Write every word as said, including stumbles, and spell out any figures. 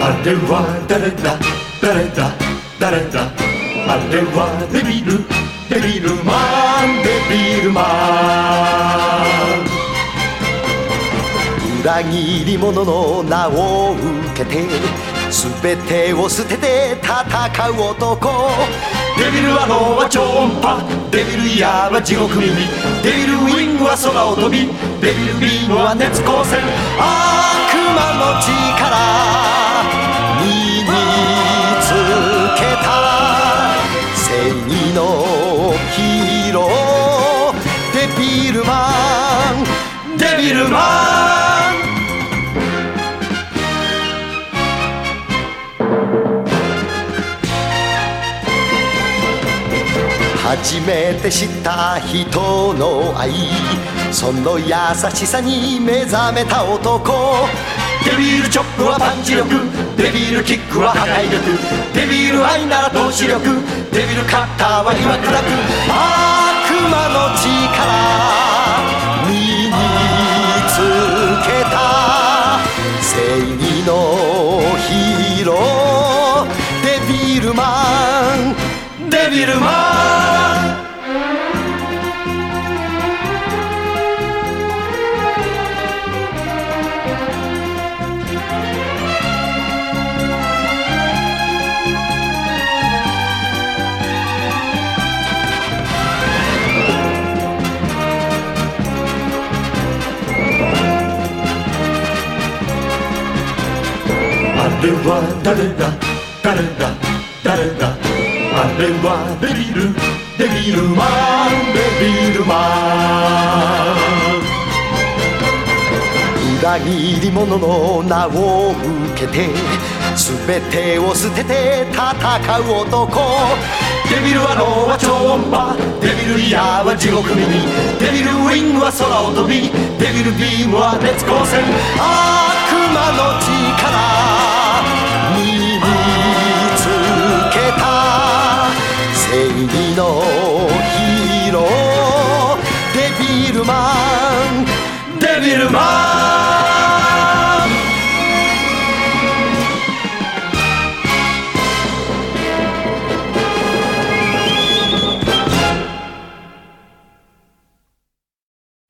あれは誰だ誰だ誰だ、あれはデビルデビルマンデビルマン。 裏切り者の名を受けて全てを捨てて戦う男。 デビルアローは超音波、デビルイヤーは地獄耳、デビルウィングは空を飛び、デビルビームは熱光線。 悪魔の力身につけた正義のヒーロー、デビルマンデビルマン。 初めて知った人の愛、その優しさに目覚めた男。 デビルチョップはパンチ力、デビルキックは破壊力、デビル愛なら投資力、デビルカッターは今砕く。 悪魔の力身につけた正義のヒーロー、デビルマンデビルマン。あれは誰だ誰だ誰だ、あれはデビルデビルマンデビルマン。裏切り者の名を受けて全てを捨てて戦う男。 デビルアローは超音波、デビルイヤーは地獄耳、デビルウィングは空を飛び、デビルビームは熱光線。 悪魔の力身につけた正義のヒーロー、デビルマンデビルマン。